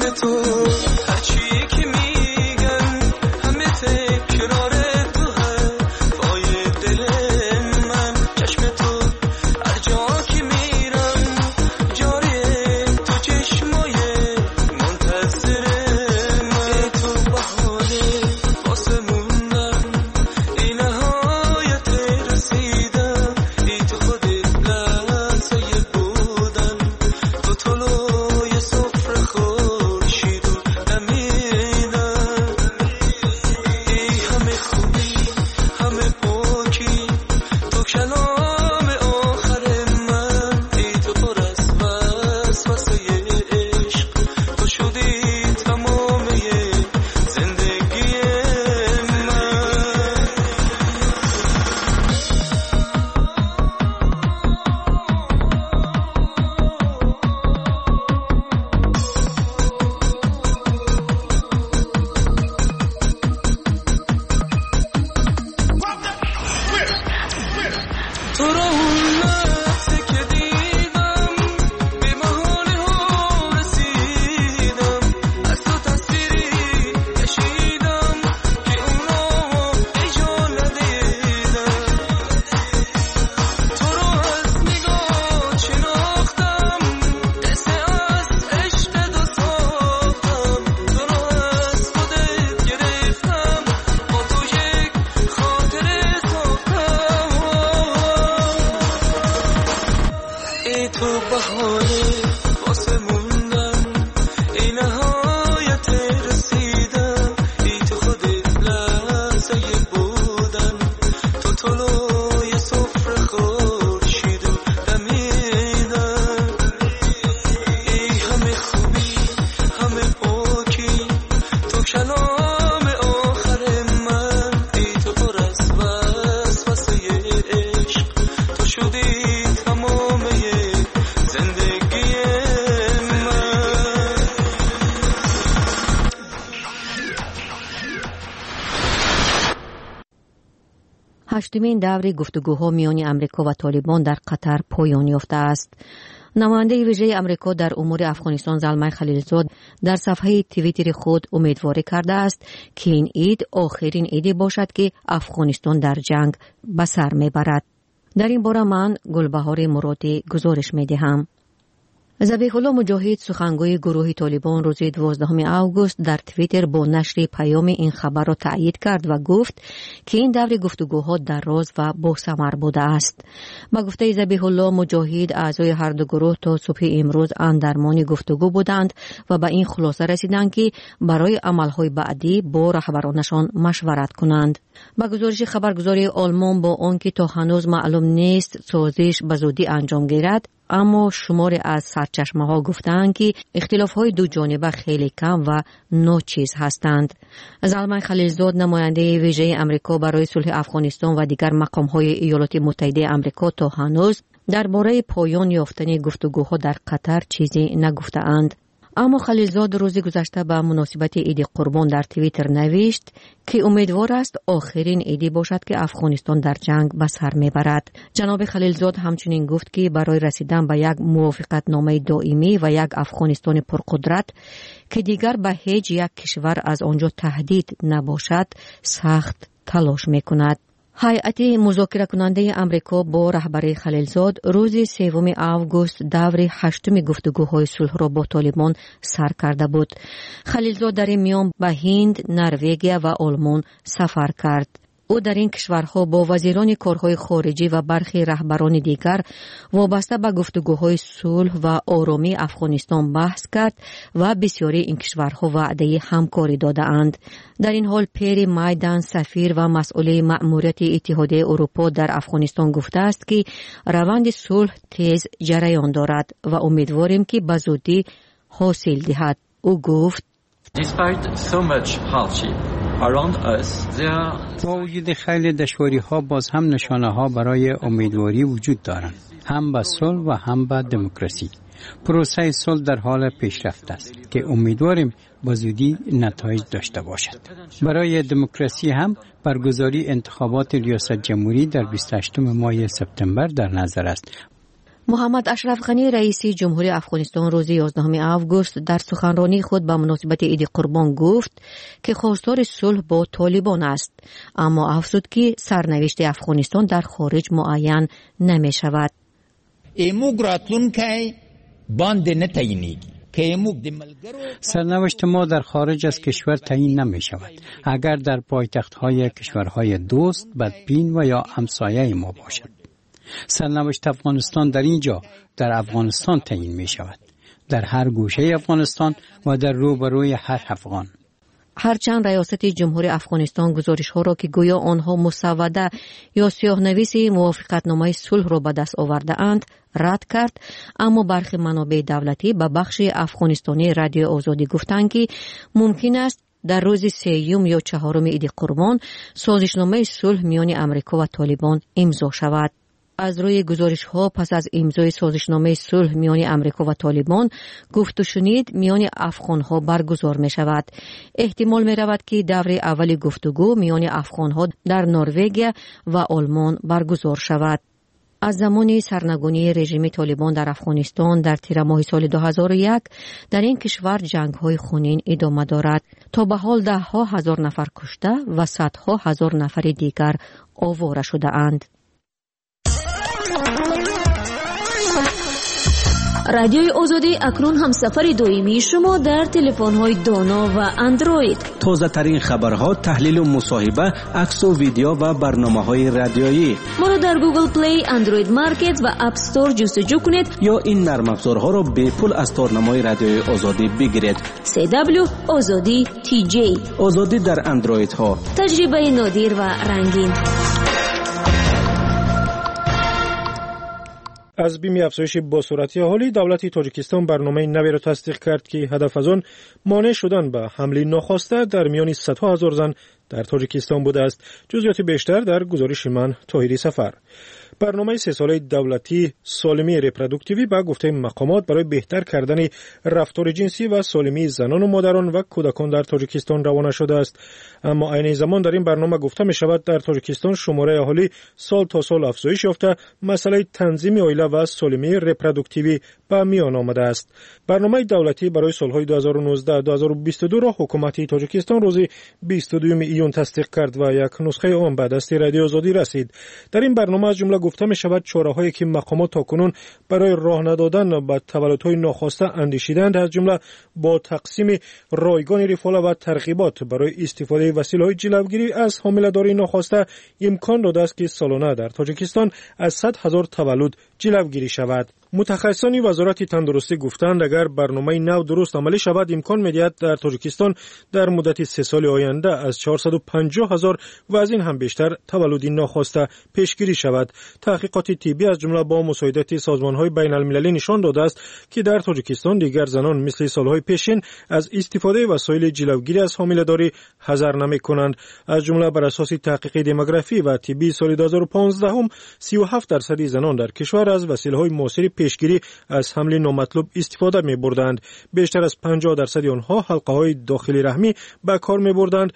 هشتمین دور گفتگوها میان امریکا و طالبان در قطر پایان یافته است. نماینده ویژه امریکا در امور افغانستان زلمه خلیلزاد در صفحه توییتر خود امیدواری کرده است که این عید آخرین عیدی باشد که افغانستان در جنگ به سر میبرد. در این باره من گلبهار مرادی گزارش میدهم. ذبیح الله مجاهد سخنگوی گروه طالبان روز 12 آگوست در توییتر با نشر پیام این خبر را تأیید کرد و گفت که این دور گفتگوها دراز و باثمر بوده است. با گفته ذبیح الله مجاهد اعضای هر دو گروه تا صبح امروز اندرمان گفتگو بودند و به این خلاصه رسیدند که برای عملهای بعدی با رهبرانشان مشورت کنند. با گزارش خبرگزاری آلمان با آنکه تا هنوز معلوم نیست سازش به زودی انجام گیرد، اما شماری از سرچشمه‌ها گفتند که اختلاف‌های دو جانبه خیلی کم و ناچیز هستند. زلمه خلیلزاد نماینده ویژه امریکا برای صلح افغانستان و دیگر مقام‌های ایالات متحده امریکا تا هنوز درباره پایان یافتن گفتگوها در قطر چیزی نگفته‌اند. اما خلیلزاد روز گذشته به مناسبت عید قربان در توییتر نوشت که امیدوار است آخرین عیدی باشد که افغانستان در جنگ به سر میبرد. جناب خلیلزاد همچنین گفت که برای رسیدن به یک موافقتنامه دائمی و یک افغانستان پرقدرت که دیگر به هیچ یک کشور از آنجا تهدید نباشد سخت تلاش میکند. هیئت مذاکره کننده امریکا با رهبری خلیلزاد روز 3 آگوست دور 8 گفتگوهای صلح را با طالبان سر کرده بود. خلیلزاد در این میان به هند، نروژ و آلمان سفر کرد. او در این کشورها با وزیران کارهای خارجی و برخی رهبران دیگر وابسته به گفتگوهای صلح و آرامی افغانستان بحث کرد و بسیاری این کشورها وعده همکاری داده‌اند. در این حال پیر مایدان سفیر و مسئول مأموریت اتحادیه اروپا در افغانستان گفته است که روند صلح تیز جریان دارد و امیدواریم که به زودی حاصل دهد. او گفت Despite so much hardship around us, با وجود خیلی دشواری‌ها باز هم نشانه‌ها برای امیدواری وجود دارند، هم به صلح و هم به دموکراسی. پروسه صلح در حال پیشرفت است که امیدواریم با زودی نتایج داشته باشد. برای دموکراسی هم برگزاری انتخابات ریاست جمهوری در 28 ماه سپتامبر در نظر است. محمد اشرف غنی رئیس جمهوری افغانستان روز 11 آگوست در سخنرانی خود به مناسبت عید قربان گفت که خواستار صلح با طالبان است، اما افزود که سرنوشت افغانستان در خارج معین نمی شود. سرنوشت ما در خارج از کشور تعیین نمی شود. اگر در پایتخت‌های کشورهای دوست، بدبین و یا همسایه ما باشد. سرنوشت افغانستان در اینجا، در افغانستان تعیین می شود. در هر گوشه افغانستان و در روبروی هر افغان. هرچند ریاست جمهوری افغانستان گزارش ها را که گویا آنها مسوده یا سیاه‌نویس موافقتنامه صلح را به دست آورده اند رد کرد، اما برخی منابع دولتی به بخش افغانستانی رادیو آزادی گفتند که ممکن است در روز 3 یا 4 عید قربان سازشنامه صلح میان امریکا و طالبان امضا شود. از روی گزارش ها پس از امضای سازشنامه صلح میان امریکا و طالبان گفت و شنید میان افغان ها برگزار می شود. احتمال می رود که دور اول گفتگو میان افغان ها در نروژ و آلمان برگزار شود. از زمان سرنگونی رژیم طالبان در افغانستان در تیر ماه سال 2001 در این کشور جنگ های خونین ادامه دارد. تا به حال 10,000 نفر کشته و 100,000 نفر دیگر آواره شده اند. رادیوی آزادی اکنون هم سفر دائمی شما در تلفن‌های دانا و اندروید. تازه ترین خبرها، تحلیل و مصاحبه، عکس و ویدیو و برنامه‌های رادیویی. ما را در گوگل پلی، اندروید مارکت و اپ استور جستجو کنید یا این نرم افزارها را به پول از تارنمای رادیوی آزادی بگیرید. CW آزادی TJ. آزادی در اندروید ها. تجربه نادر و رنگین. از بیم افزایش باصورتی اهالی، دولت تاجیکستان برنامه نوی را تصدیق کرد که هدف از آن مانع شدن به حمله ناخواسته در میان 100,000 زن در تاجیکستان بوده است. جزئیات بیشتر در گزارش من طاهری سفر. برنامه 3 ساله دولتی سالمی رپروداکتیوی به گفته مقامات برای بهتر کردن رفتار جنسی و سالمی زنان و مادران و کودکان در تاجیکستان روانه شده است. اما عین زمان در این برنامه گفته می شود در تاجیکستان شماره اهالی سال تا سال افزایش یافته، مسئله تنظیم عائله و سالمی رپروداکتیوی به میان آمده است. برنامه دولتی برای سالهای 2019-2022 را حکومت تاجیکستان روز 22 ایون تصدیق کرد و یک نسخه آن به دست رادیو آزادی رسید. در این برنامه از جمله گفته می شود چاره‌هایی که مقامات تاکنون برای راه ندادن به تولدهای ناخواسته اندیشیدند، از جمله با تقسیم رایگان رفاه و ترغیبات برای استفاده وسیله‌های جلوگیری از حامله‌داری ناخواسته امکان داده است که سالانه در تاجیکستان از 100,000 تولد جلوگیری شود. متخصصان وزارت تندرستی گفتند اگر برنامه نو درست عملی شود امکان می‌دهد در تاجیکستان در مدت 3 سال آینده از 450,000 و از این هم بیشتر تولد ناخواسته پیشگیری شود. تحقیقات طبی از جمله با مساعدت سازمان‌های بین‌المللی نشان داده است که در تاجیکستان دیگر زنان مثل سال‌های پیشین از استفاده وسایل جلوگیری از حامله‌داری حذر نمی‌کنند. از جمله بر اساس تحقیق دموگرافی و طبی سال 2015 هم 37% زنان در کشور از وسیله‌های معاصر پیشگیری از حمل نامطلوب استفاده می‌بردند. بیشتر از 50% آنها حلقه‌های داخلی رحمی به کار می‌بردند،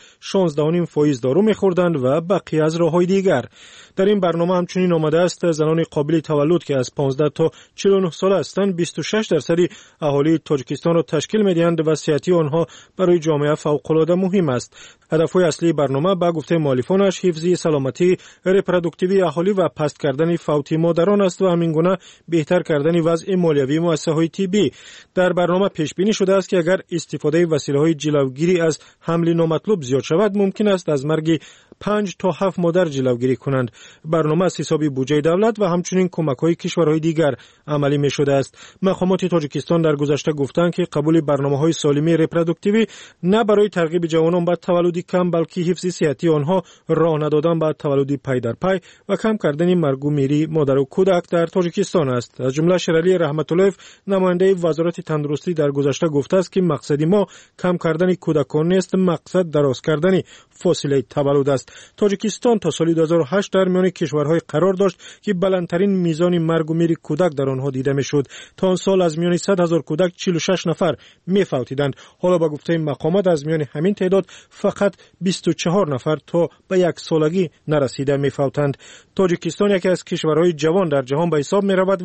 16.5% دارو می‌خوردند و بقیه از راه‌های دیگر. در این برنامه همچنین آمده است زنان قابل تولد که از 15 تا 49 ساله هستند 26% اهالی تاجیکستان را تشکیل می‌دهند و صحت آنها برای جامعه فوق‌العاده مهم است. هدف‌های اصلی برنامه به گفته مؤلفانش حفظ سلامتی رپروداکتیوی اهالی و پست کردن فوت مادران است و همین گونه بهتر کردن وضع مالیوی مؤسسه‌های طبی. در برنامه پیش بینی شده است که اگر استفاده وسیله‌های جلوگیری از حمل نامطلوب زیاد شود ممکن است از مرگ 5 تا 7 مادر جلوگیری کنند. برنامه از حساب بودجه دولت و همچنین کمک‌های کشورهای دیگر عملی می‌شده است. مقامات تاجیکستان در گذشته گفتند که قبول برنامه‌های سالمی رپروداکتیوی نه برای ترغیب جوانان به تولد کم بلکه حفظ صحتی آنها، راه ندادن به تولد پی در پی و کم کردن مرگ و میری مادر و کودک در تاجیکستان است. از جمله شیرعلی رحمت الله نماینده وزارت تندرستی در گذشته گفته است که مقصد ما کم کردن کودکان نیست، مقصد دراز کردن فاصله تولد است. تاجیکستان تا سال 2008 در میان کشورهای قرار داشت که بلندترین میزان مرگ و میر کودک در آنها دیده میشد. تا آن سال از میان 100,000 کودک 46 نفر میفوتیدند. حالا با گفته مقامات از میان همین تعداد فقط 24 نفر تا به 1 سالگی نرسیده میفوتند. تاجیکستان یکی از کشورهای جوان در جهان به حساب می رود و سالانه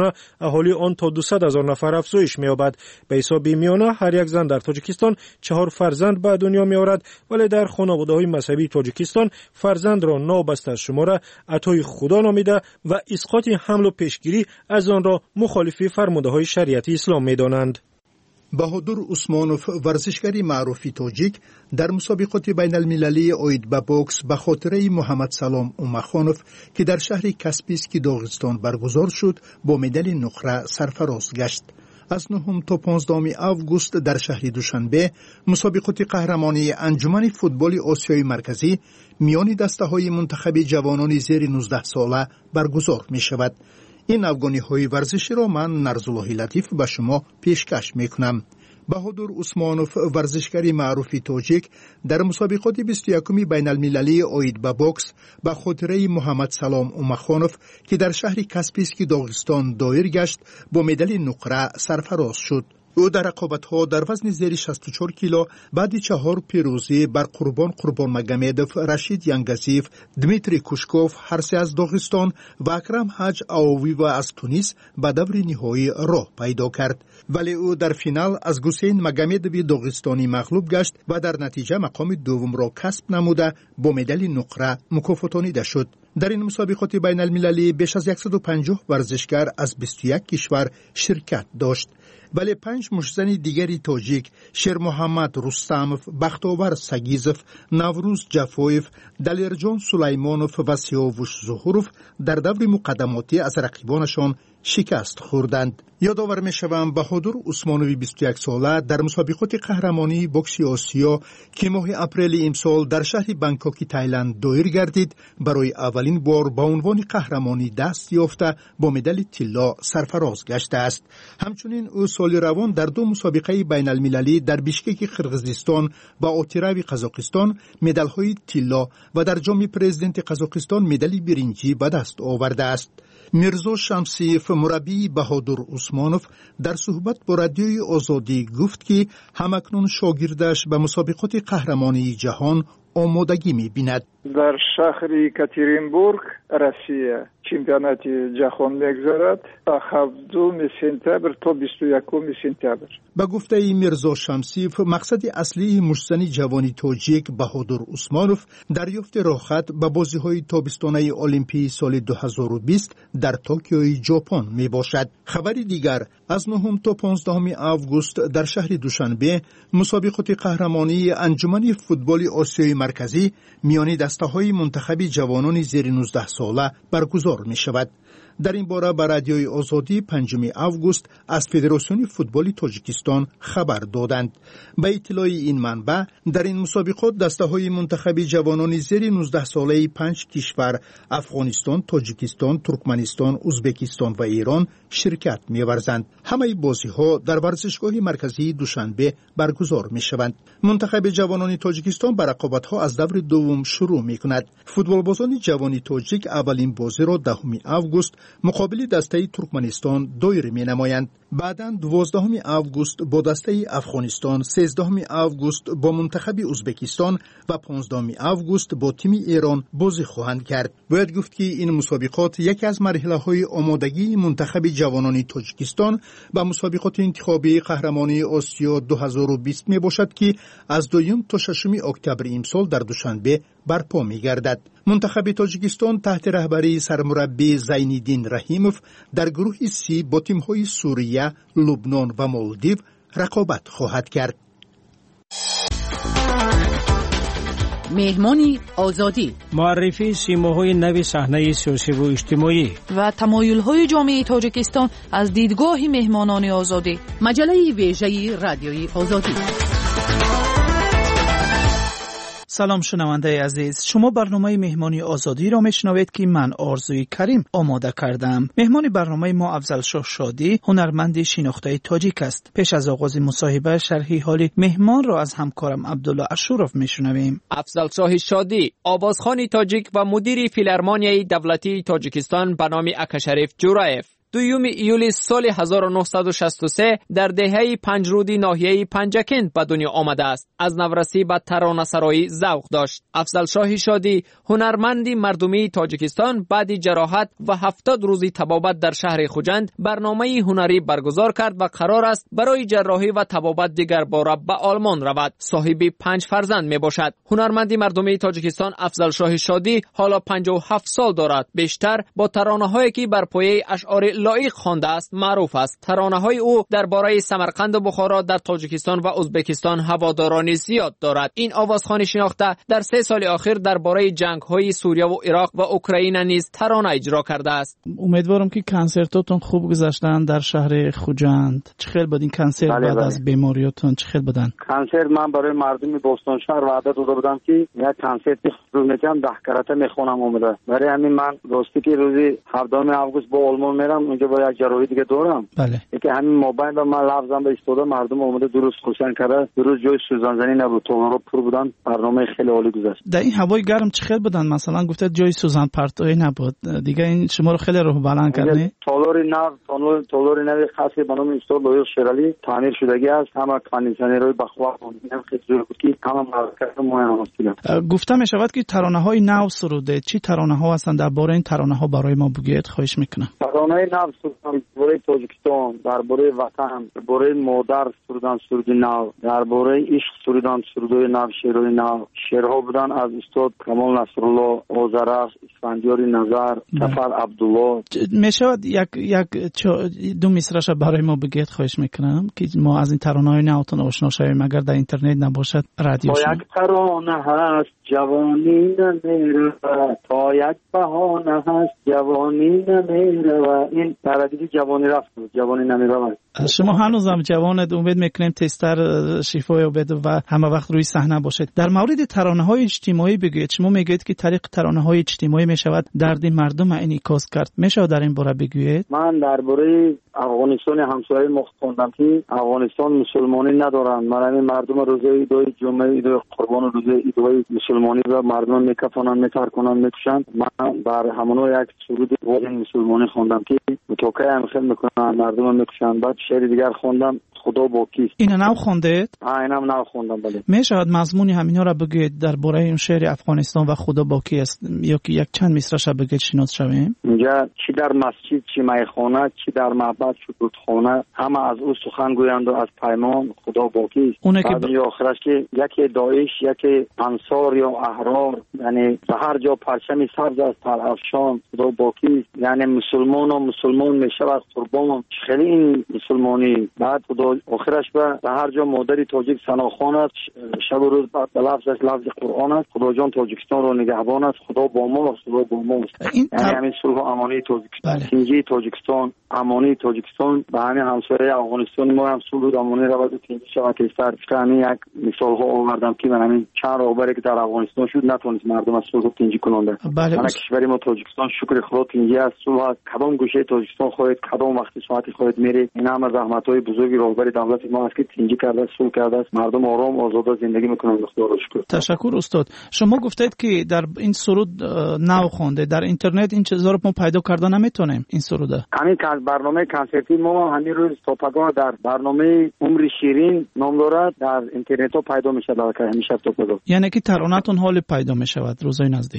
میانه اهالی آن تا 200,000 نفر افزایش می‌یابد. به حساب میانه هر یک زن در تاجیکستان 4 فرزند به دنیا می‌آورد، ولی در خانواده‌های مذهبی تاجیکستان فرزند را نابسته از شماره عطای خدا نامیده و اسقاط حمل و پیشگیری از آن را مخالف فرموده‌های شریعت اسلام می‌دانند. بهادر عثمانوف ورزشکاری معروفی تاجیک در مسابقات بین المللی عاید به بوکس به خاطره محمد سلام اومخانوف که در شهر کاسپیسکی داغستان برگزار شد با مدال نقره سرفراز گشت. از 9 تا 15 آگوست در شهر دوشنبه مسابقات قهرمانی انجمن فوتبال آسیای مرکزی میان دسته‌های منتخب جوانان زیر 19 ساله برگزار می شود. این افغانی‌های ورزشی را من نرزالله لطیف به شما پیشکش میکنم. بهادر عثمانوف ورزشکاری معروفی تاجیک در مسابقات 21 بین المللی عاید به بوکس به خاطره محمد سلام اومخانوف که در شهر کاسپیسکی داغستان دایر گشت با مدال نقره سرفراز شد. او در رقابت‌ها در وزن زیر 64 کیلو بعد 4 پیروزی بر قربان مگامدوف، رشید ینگزیف، دمیتری کوشکوف هر سه از داغستان و اکرم حاج آوی و از تونس به دور نهایی راه پیدا کرد، ولی او در فینال از حسین مگامدوی داغستانی مغلوب گشت و در نتیجه مقام دوم را کسب نموده با مدال نقره مکافاتانیده شد. در این مسابقات بین المللی بیش از 150 ورزشکار از 21 کشور شرکت داشت، ولی 5 مشزن دیگری تاجیک شیر محمد رستموف، بختاور سگیزوف، نوروز جفویف، دلیرجان سلیمانوف و سیاوش ظهوروف در دور مقدماتی از رقیبانشان شکست خوردند. یادآور می‌شوم بهادر عثمانوی 21 ساله در مسابقات قهرمانی بوکس آسیا که ماه اپریل امسال در شهر بانکوک تایلند دایر گردید برای اولین بار با عنوان قهرمانی دست یافته با مدال طلا سرفراز گشته است. همچنین او سال روان در 2 مسابقه بین المللی در بیشکک قرقیزستان و اوتیراوی قزاقستان مدال‌های طلا و در جام پرزیدنت قزاقستان مدال برنجی به دست آورده است. میرزا شمسیف مربی بهادر عثمانوف در صحبت با رادیوی آزادی گفت که همکنون شاگردش به مسابقات قهرمانی جهان آمادگی می‌بیند. در شهر یکاترینبورگ روسیه چمپیونات جهان می‌گذرد تا 7 سپتامبر تا 21 سپتامبر. به گفته میرزا شمسیف مقصد اصلی مشزن جوانی تاجیک بهادر عثمانوف دریافت راهخط به بازی‌های تابستانه المپی سال 2020 در توکیو ژاپن میباشد. خبری دیگر از 9 تا 15 آگوست در شهر دوشنبه مسابقات قهرمانی انجمن فوتبال آسیای مرکزی میان دسته‌های منتخب جوانان زیر 19 ساله برگزار می شود. در این باره به رادیوی آزادی 5 آگوست از فدراسیون فوتبال تاجیکستان خبر دادند. به اطلاع این منبع در این مسابقات دسته‌های منتخب جوانان زیر 19 ساله 5 کشور افغانستان، تاجیکستان، ترکمنستان، ازبکستان و ایران شرکت می‌ورزند. همه بازی‌ها در ورزشگاه مرکزی دوشنبه برگزار می‌شوند. منتخب جوانان تاجیکستان به رقابت‌ها از دور دوم شروع می‌کند. فوتبالبازان جوان تاجیک اولین بازی را 10 آگوست مقابل دسته ترکمنستان دایر می‌نمایند. بعداً 12 آگوست با دسته افغانستان، 13 آگوست با منتخب ازبکستان و 15 آگوست با تیم ایران بازی خواهند کرد. باید گفت که این مسابقات یکی از مرحله‌های آمادگی منتخب جوانان تاجیکستان به مسابقات انتخابی قهرمانی آسیا 2020 میباشد که از 2 تا 6 اکتبر امسال در دوشنبه برپا می‌گردد. منتخب تاجیکستان تحت رهبری سرمربی زینالدین رحیموف در گروه سی با تیم‌های سوریه، لبنان و مالدیو رقابت خواهد کرد. مهمانی آزادی، معرفی سیماهای نو صحنه سیاسی و اجتماعی و تمایل‌های جامعه تاجیکستان از دیدگاه مهمانان آزادی. مجله ویژه رادیوی آزادی. سلام شنونده عزیز، شما برنامه مهمانی آزادی را میشنوید که من آرزوی کریم آماده کردم. مهمان برنامه ما افضلشاه شادی، هنرمند شناخته تاجیک است. پیش از آغاز مصاحبه شرح حال مهمان را از همکارم عبدالله اشورف میشنویم. افضلشاه شادی، آوازخوان تاجیک و مدیر فیلارمونیای دولتی تاجیکستان به نام اکاشریف جورایف. 22 ایول سال 1963 در دهه پنجرودی ناحیه پنجکند به دنیا آمده است. از نورسی به ترانه‌سرایی ذوق داشت. افضل شاه شادی هنرمندی مردمی تاجیکستان بعد جراحت و 70 روزی طبابت در شهر خوجند برنامه هنری برگزار کرد و قرار است برای جراحی و طبابت دیگر باره به آلمان رود. صاحب 5 فرزند می باشد. هنرمندی مردمی تاجیکستان افضل شاه شادی حالا 57 سال دارد. بیشتر با ترانه‌هایی که بر پایه اشعار لایق خوانده است معروف است. ترانه‌های او درباره سمرقند و بخارا در تاجیکستان و ازبکستان هوادارانی زیاد دارد. این آوازخوان شناخته در 3 سال اخیر درباره جنگ‌های سوریه و عراق و اوکراین نیز ترانه اجرا کرده است. امیدوارم که کنسرتاتون خوب گذشتن در شهر خوجند. چه خیلی بود این کنسرت بعد از بیماریاتون؟ چه خیلی بودن؟ کنسرت من برای مردم بوستون شهر وعده داده بودم که یک کنسرت خود میکنم 10 کرته میخونم اومده. برای همین من راستی که روزی 17 آگوست با آلمان میرم اونجا با یک جراحی دیگه دارم. بله. که همین موبایل من لفظم به استفاده مردم اومده درست خوشن کرده. درست جای سوزان زنی نبود. تو پر بودن. برنامه خیلی عالی گذشت. در این هوای گرم چه خیلی بودن؟ مثلا گفته جای سوزان پرتوی نبود. دیگه این شما رو خیلی روح بلند کرده. تالار نو خاصی به نام استاد لویر شرالی تعمیر شدگی است. همه کاندیشنرهای بخوا هم خیلی زور بود که همه مرکز مهم است. گفته می شود که ترانه‌های نو سروده. چی ترانه‌ها هستند؟ درباره این ترانه‌ها برای ما بگید خواهش میکنم. ترانه‌های نو سرودن درباره تاجیکستان، درباره وطن، درباره مادر سرودن سرود نو، درباره عشق سرودن سرودهای نو، شعرهای نو. شعرها بودن از استاد کمال نصرالله، آذرخش، اسفندیار نظر، سفر عبدالله. می شود یک دو مصرعش برای ما بگید خواهش میکنم که ما از این ترانه‌های نوتون آشنا شویم اگر در اینترنت نباشد رادیو شما. یک ترانه هست جوانی نمیره تا یک بهانه هست جوانی نمیره. این پرادیس جوانی رفت جوانی نمیره. شما هنوزم جوانید. امید میکنیم تستر شفای بده و همه وقت روی صحنه باشید. در مورد ترانه‌های اجتماعی بگید. شما میگید که طریق ترانه‌های اجتماعی میشود درد مردم انعکاس کرد. میشه در این باره بگویید؟ من درباره افغانستان همسایه ما خوندم که افغانستان مسلمانی ندارن. من مردم روزه ایدای جمعه ایدای قربان روزه ایدای مسلمانی و مردم میکفنن میترکنن میکشن. من بر همونو یک سرود واقعی مسلمانی خوندم که توکای هم خیلی میکنن مردم میکشن. بعد شعر دیگر خوندم خدا با کیست. اینا نو خوندید؟ اینم نو خوندم. بله. میشود مضمون همینا را بگید درباره این شعر افغانستان و خدا با کی است یا که یک چند مصرعش بگید شناس شویم؟ اینجا چی در مسجد چی میخانه چی در معبد چی رودخانه همه از او سخن گویند و از پیمان خدا با کیست. بعد آخرش که یکی داعش یکی انصار یا احرار یعنی به هر جا پرچم سبز از ترافشان خدا با کیست. یعنی مسلمان و مسلمان میشود قربان. خیلی این مسلمانی. بعد خدا آخرش به هر جا مادری تاجیک سناخوان است شب و روز به لفظش لفظ قرآن است. خدا جان تاجیکستان رو نگهبان است. خدا با ما است. خدا با ما است. یعنی همین صلح و امانی تاجیکستان تینجی تاجیکستان امانی تاجیکستان به همین همسایه افغانستان ما هم صلح و امانی رو بود تینجی شود که همین یک مثال ها آوردم که من همین چند راهبری که در افغانستان شد نتونست مردم از صلح تینجی کننده. من کشوری ما تاجیکستان شکر خدا تینجی است. صلح کدام گوشه تاجیکستان خواهد کدام وقت ساعتی خواهد میره. این هم از زحمت‌های بزرگی راهبری دولت ما است که تینجی کرده صلح کرده است. مردم آرام آزاد زندگی میکنن. خدا رو شکر. تشکر استاد. شما گفتید که در این سرود نو خونده در اینترنت این چیزا رو ما پیدا کردن نمیتونیم این سروده. همین برنامه کنسرتی ما همین روز توپگاه در برنامه عمر شیرین نام دارد در اینترنت ها پیدا میشه در همیشه توپگاه. یعنی که ترانه‌تون حال پیدا میشود روزای نزدیک.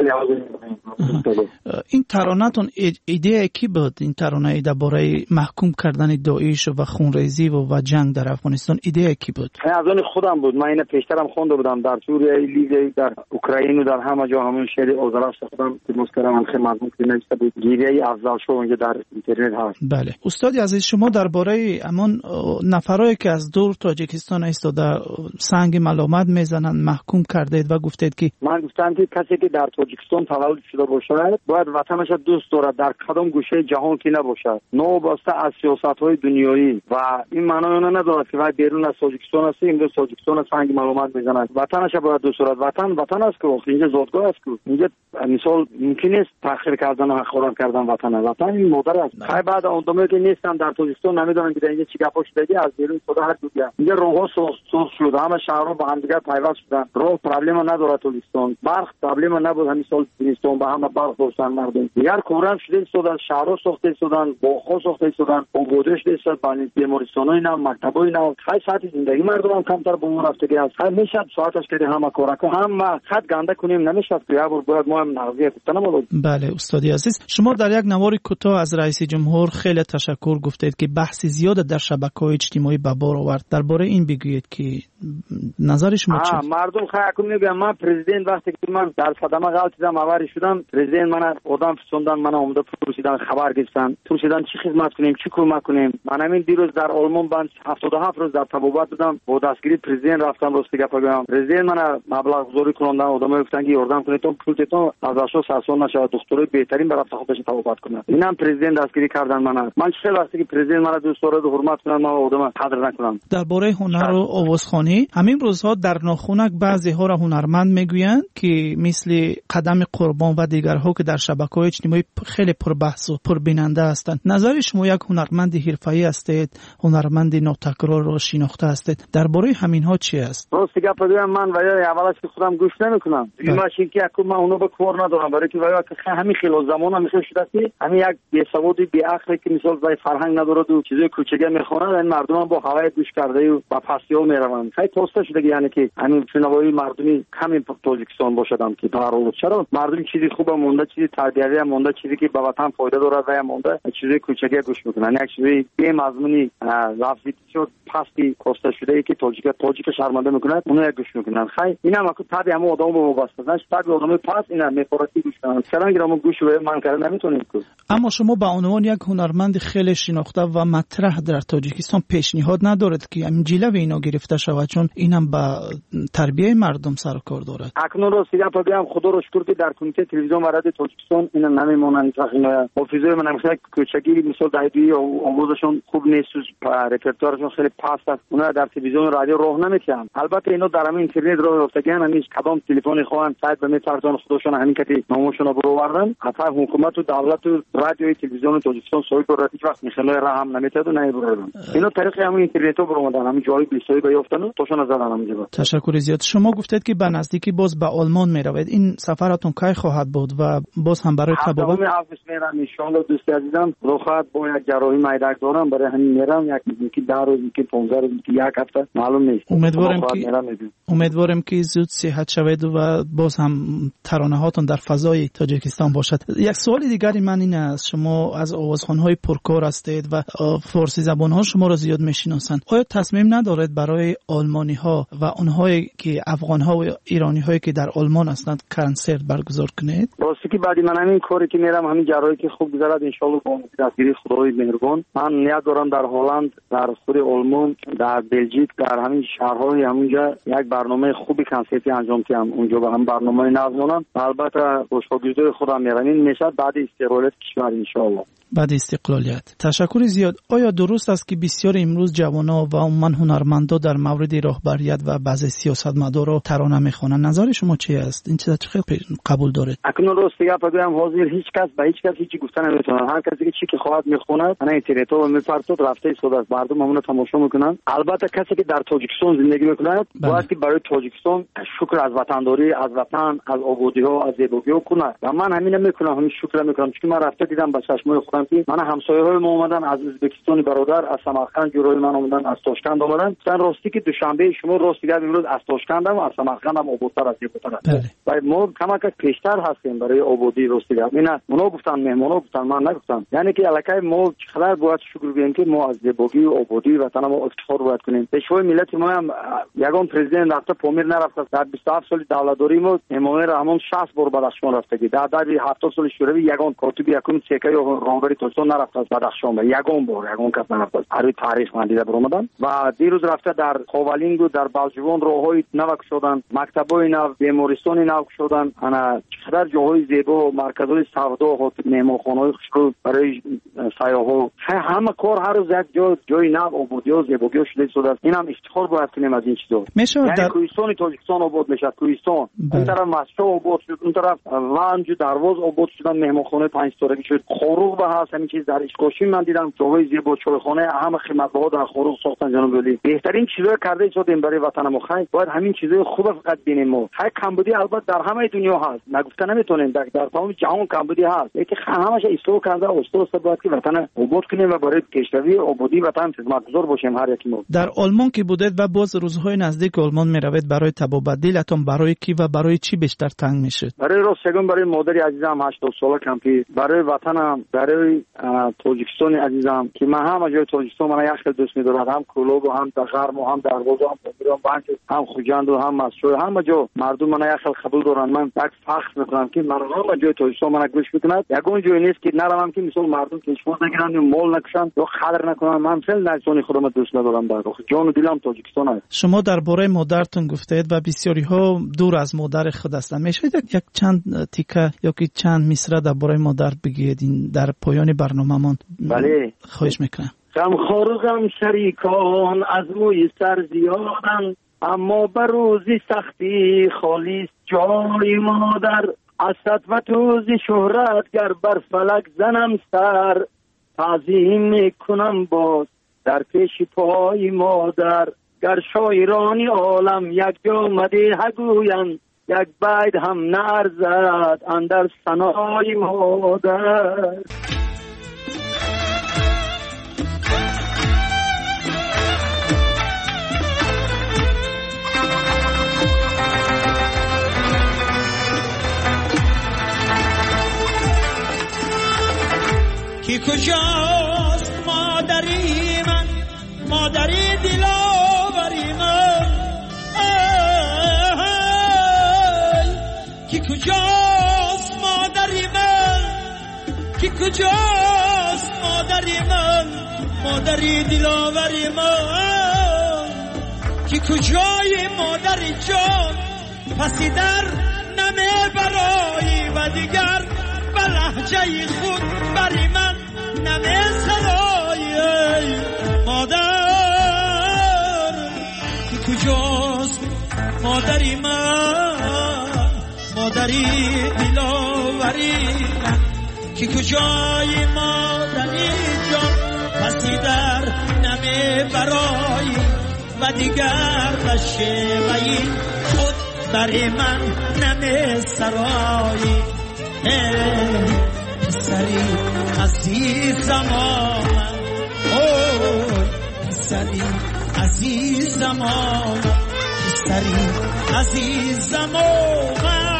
این ترانه‌تون ایده کی بود؟ این ترانه درباره محکوم کردن داعش و خونریزی و جنگ در افغانستان ایده کی بود؟ از اون خودم بود. من اینو پیشترم خونده بودم در سوریه لیبی در اوکراین و در همه جا همون شعر آذرخش خودم که مسترم خیلی مضمون نوشته بود. گیریه افضل شاه اونجا در اینترنت هست. بله. استاد عزیز شما درباره همون نفرایی که از دور تاجیکستان ایستاده سنگ ملامت میزنن محکوم کردید و گفتید که من گفتم که کسی که در تاجیکستان تولد شده باشد باید وطنش دوست دارد در کدام گوشه جهان که نباشد نوابسته از سیاست‌های دنیایی و این معنی اون ندارد که باید بیرون از تاجیکستان است این تاجیکستان سنگ ملامت میزنند. وطنش باید دوست دارد. وطن است که اینجا زادگاه است که اینجا مثال ممکن است تأخیر کردن و خراب کردن وطن این مادر است. بعد آدمایی که نیستن در تاجیکستان نمیدونن که اینجا چی گپا شده از بیرون خدا هر دو بیا اینجا راهها سوس شده همه شهرها با هم دیگه پیوست شدن. راه پرابلم نداره تاجیکستان. برق پرابلم نبود همین سال زمستون به همه برق داشتن مردم. دیگر کورم شده شدن، شهرها ساخته شدن، باغ‌ها ساخته شدن، آبادی شده شد، بیمارستانای نو، مکتبای نو. خیلی ساعت زندگی مردم هم کمتر به اون رفته است. خیلی میشد ساعتش که همه کارا که هم خط گنده کنیم نمیشد که یه بار باید ما هم نقضیه کنیم. بله استادی عزیز، شما در یک نوار کوتاه از رئیس جمهور خیلی تشکر گفتید که بحث زیاد در شبکه‌های اجتماعی به بار آورد. درباره این بگویید که نظر شما چیست؟ مردم خیلی میگم من پرزیدنت وقتی که من در صدمه غلطیدم آوری شدم، پرزیدنت من آدم فرستادن، من اومده پرسیدن، خبر گرفتن، پرسیدن چی خدمت کنیم، چی کمک کنیم. من همین دیروز در آلمان بند 77 روز در تبابت بودم، با دستگیری پرزیدنت رفتم راستی گپ بگم. پرزیدنت من مبلغ گذاری کردن، آدمای گفتن که یاردم کنید تا پولتون از اشو سرسون نشه، دکترای بهترین برای خودش تبابت کنه. اینم پرزیدنت دستگیری کردن. من چه وقتی که پرزیدنت من دوست داره حرمت کنم، من آدم قدر نکنم. درباره هنر و آوازخوانی همین روزها در ناخونک بعضی ها را هنرمند میگویند که مثل قدم قربان و دیگرها که در شبکه‌های اجتماعی خیلی پربحث و پربیننده هستند. نظر شما یک هنرمند حرفه‌ای هستید، هنرمند ناتکرار را شناخته هستید، درباره همین ها چی است؟ راست گپ بگم من ولی اولش که خودم گوش نمیکنم. ماشین که اكو من اونو به کار ندارم، برای که ولی همین خیلی زمان میشه شده که همین یک بی‌سوادی بی‌عقلی که مثلا وای فرهنگ نداره و چیزای کوچیک میخونه، این مردم با هوای گوش کرده و با فستیوال میروند. خیلی توسته شده یعنی که همین شنوایی مردمی همین تاجیکستان باشدم که برای چرا مردم چیزی خوبه مونده، چیزی تربیتی مونده، چیزی که به وطن فایده داره و مونده، چیزی کوچیکی گوش میکنن. یک چیزی بی مضمونی لفظی شد پستی کوسته شده ای که تاجیک شرمنده میکنه اونو گوش میکنن. خیلی اینا اكو تابع هم آدمو به وابسته نش، تابع آدمو پاس اینا میپرسی گوش کنن. چرا گرام گوش و من کردن نمیتونیم که. اما شما به عنوان یک هنرمند خیلی شناخته و مطرح در تاجیکستان پیشنهاد ندارد که همین جلوه اینا گرفته شود، چون اینم با تربیت مردم سر و کار دارد؟ اکنون رو سیگا بگم خدا رو شکر که در کمیته تلویزیون و رادیو تاجیکستان اینا نمیمونن. اینا حافظه من مثلا کوچکی مثلا دایدی آوازشون خوب نیست، رپرتوارشون خیلی پست است، اونا در تلویزیون و رادیو راه نمیتونن. البته اینا در همین اینترنت راه افتادن، همین کدام تلفن خواهن سایت به میترسون خودشون همین که نامشون رو بردن. حتی حکومت و دولت و رادیو تلویزیون تاجیکستان سوی رو هیچ وقت میخنه راه هم نمیتاد و نمیبردن. اینا طریق همین اینترنت رو بردن، همین جای بیسایی بیافتن توشون نظر نمیگیرن. تشکر زیاد. شما گفتید که به نزدیکی باز به آلمان میروید، این سفرتون کی خواهد بود و باز هم برای تبابت؟ آگوست میرم ان شاء الله. دوستی عزیزم روخات با یک جراحی میدک دارم، برای همین میرم. یکی 10 روز، یکی 15 روز، یکی یک هفته معلوم نیست. امیدوارم که زود صحت شوید و باز هم ترانه هاتون در فضای تاجیکستان باشد. یک سوال دیگری من این است، شما از آوازخوان‌های پرکار هستید و فارسی زبان‌ها شما را زیاد میشناسند. آیا تصمیم ندارید برای آلمانی‌ها و اونهایی که افغان‌ها و ایرانی‌هایی که در آلمان هستند کنسرت برگزار کنید؟ واسه که بعدی من همین کاری که میرم، همین جراحی که خوب گذرد ان شاء الله با دستگیری خدای مهربان، من نیت دارم در هلند، در خود آلمان، در بلژیک، در همین شهرهای همونجا یک برنامه خوبی کنسرتی انجام بدم. اونجا با هم برنامه نظمونم. البته خوشحالی‌های خودم میرم. این میشه بعد استقلالیت کشور ان شاء الله. بعد استقلالیت. تشکر زیاد. آیا درست است که بسیار امروز جوانان و عموما هنرمندا در مورد راهبریت و بعضی سیاستمدارا ترانه میخوانند؟ نظر شما چی است؟ این چیزا چه قبول دارید؟ اکنون راست بگم حاضر هیچ کس به هیچ کس هیچی گفتن نمیتونه. هر کسی که چی که خواهد میخونه انا اینترنت رو میپرسد، رفته ایستاده است، مردم همون رو تماشا میکنن. البته کسی که در تاجیکستان زندگی میکنه باید که برای تاجیکستان شکر از وطنداری، از وطن، از آبادی ها، از زیبایی ها کنه. و من همین میکنم، همین شکر میکنم، چون من رفته دیدم با چشمای خودم که من همسایه‌های ما اومدن از ازبکستان برادر، از سمرقند جورای من اومدن، از تاشکند اومدن. مثلا راستی که دوشنبه شما راستی که امروز از تاشکند و از سمرقند هم آبادتر از زیباتر است. و ما کمک پیشتر هستیم برای آبادی راستی. اینا اونا گفتن، مهمونا گفتن، من نگفتم. یعنی که الکای ما چقدر باید شکر بگیم که ما از زیبایی و آبادی وطن ما افتخار باید کنیم. پیشوای ملت ما هم یگان پرزیدنت رفته پامیر نرفته. در 27 سال دولتداری ما امام رحمان 60 بار بدخشان رفته که در 70 سال شوروی یگان کاتبی یکم سکه یا راهبری تاجیکستان نرفته از بدخشان. یگان بار یگان کس نرفته. هر تاریخ من دیده برآمدن و دیروز رفته در خاولینگ و در بلجوان راههای نو شدن، مکتبای نو، بیمارستان نو شدن. انا چقدر جاهای زیبا، مرکزهای سودا و مهمانخانه‌های خوشرو برای سیاحا. همه کار هر روز یک جای نو آبادی و زیبایی شده است. این هم افتخار باید کنیم از این چیزا. یعنی کوهستان تاجیکستان آباد میشه. کوهستان اون طرف مسجد آباد شد، اون طرف ونج درواز آباد شدن، مهمانخانه 5 ستاره شد، خروق به هست. همین چیز در اشکاشی من دیدم، جاهای زیبا، چایخانه، همه خدمت‌ها در خروق ساختن. جناب ولی بهترین چیزا کرده شدیم برای وطن ما. باید همین چیزای خوب فقط ببینیم. ما کمبودی البته در همه دنیا دنیا هست، نگفته نمیتونیم، در تمام جهان کمبودی هست، یکی همش اصلاح کرده اصلاح باید که وطن آباد کنیم و برای پیشروی آبادی وطن خدمتگزار باشیم هر یکی ما. در آلمان که بودید و باز روزهای نزدیک آلمان میروید برای تبادلتون برای کی و برای چی بیشتر تنگ میشید؟ برای راستگون برای مادری عزیزم 80 ساله کمپی، برای وطنم، برای تاجیکستان عزیزم که من هم جای تاجیکستان من یک خیلی دوست می‌دارم، هم کلوب و هم دغرم و هم درواز و هم خوجند و هم مسجد، هم جا مردم من یک خیلی قبول دارن. من یک فخر می‌کنم که من هم جای تاجیکستان من گوش می‌کنم، یگون جای نیست که نرم که مثلا مردم کشمون نگیرن یا مال نکشن یا خطر نکنن. من خیلی نزدیک خودم دوست ندارم، در جان و دلم تاجیکستان است. شما درباره مادرتون گفتید و بسیاری ها دور از مادر خود هستند. میشه یک چند تیکه یا که چند مصرع درباره مادر بگید در پایان برنامه‌مان؟ بله، خواهش میکنم. غمخوار و غم شریکان از موی سر زیادن، اما بر روزی سختی خالی جای مادر. اسد و توز شهرت گر بر فلک زنم سر، تعظیم میکنم باز در پیش پای مادر. گر شاعرانی عالم یک جا مدیح گویند، یک بیت هم نرزد اندر ثنای مادر. کی کجاست مادری من، مادری دلاوری من؟ کی کجاست مادری من، کی کجاست مادری من، مادری دلاوری من؟ کی کجای مادری جان، پسی در نمی برایی و دیگر به لحجه خود بری من نمی سرایی. مادر کی کجاست مادری من، مادری دلاوری من؟ کی کجای مادری جان، پسی در نمی برایی و دیگر به شیوهی خود بری من نمی سرایی. پسری عزیزم آمد، اوه پسری عزیزم آمد، پسری عزیزم آمد.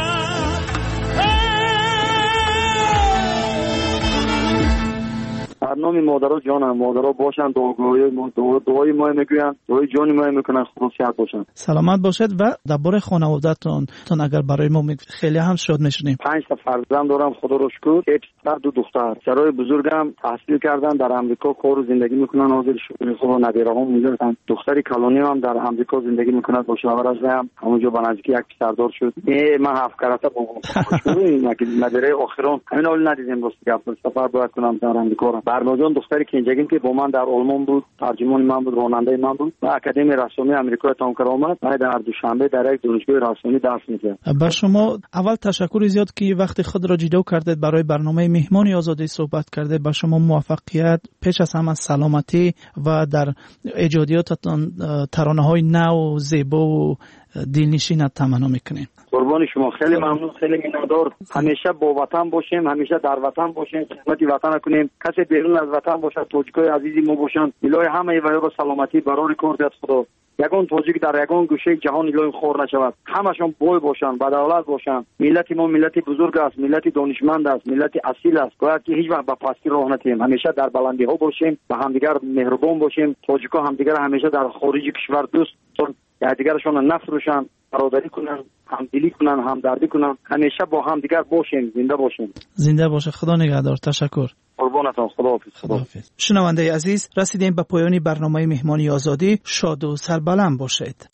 برنامه مادرها جانم، مادرها باشن، دعای ما میگوین، دعای جانی ما میکنن، خدا صحت باشن، سلامت باشد. و درباره خانواده‌تون اگر برای ما خیلی هم شاد میشنیم. 5 تا فرزند دارم خدا رو شکر، 1 پسر 2 دختر. پسرای بزرگم تحصیل کردن در امریکا، کار و زندگی میکنن، حاضر شکر خدا. نبیره‌ها اونجا، دختری کلانی هم در امریکا زندگی میکنه، با شوهر هم همونجا با نزدیکی یک پسردار شد. من 7 کرته بابا نبیره آخران همین حال ندیدیم، راست گپ سفر باید کنم در امریکا. برنامه‌جان دختری کنجگیم که با من در آلمان بود، ترجمان من بود، راننده من بود و اکادمی رسمی آمریکا تام کرد آمد. بعد در دوشنبه در یک دانشگاه رسمی درس می‌داد. با شما اول تشکر زیاد که وقتی خود را جدا کردید برای برنامه مهمانی آزادی صحبت کرده. با شما موفقیت، پیش از همه سلامتی و در ایجادیاتتان ترانه‌های نو و زیبا و دلنشین تمنا می‌کنیم. قربان شما، خیلی ممنون، خیلی می‌نادار. همیشه با وطن باشیم، همیشه در وطن باشیم، خدمت وطن کنیم. کسی بیرون از وطن باشه، توجیکای عزیزی ما باشن. الهی همه و با سلامتی برای کار دست خدا. یگان توجیک در یگان گوشه جهان الهی خور نشود. همشون بوی باشن، بدولت باشن. ملت ما ملت بزرگ است، ملت دانشمند است، ملت اصیل است. باید که هیچ وقت به پستی راه نتیم. همیشه در بلندی ها باشیم، به همدیگر مهربان باشیم. توجیکا همدیگر همیشه در خارج کشور دوست دیگرشون نفروشن، برادری کنن، همدلی کنن، همدردی کنن. همیشه با هم دیگر باشیم، زنده باشیم. زنده باشه. خدا نگهدار. تشکر. قربانتان. خداحافظ. شنونده عزیز، رسیدیم به پایان برنامه مهمانی آزادی. شاد و سربلند باشید.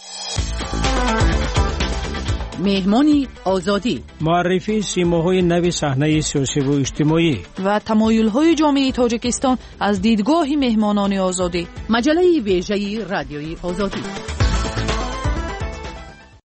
مهمانی آزادی، معرفی سیماهای نو صحنه سیاسی و اجتماعی و تمایل‌های جامعه تاجیکستان از دیدگاه مهمانان آزادی. مجله ویژه رادیویی آزادی.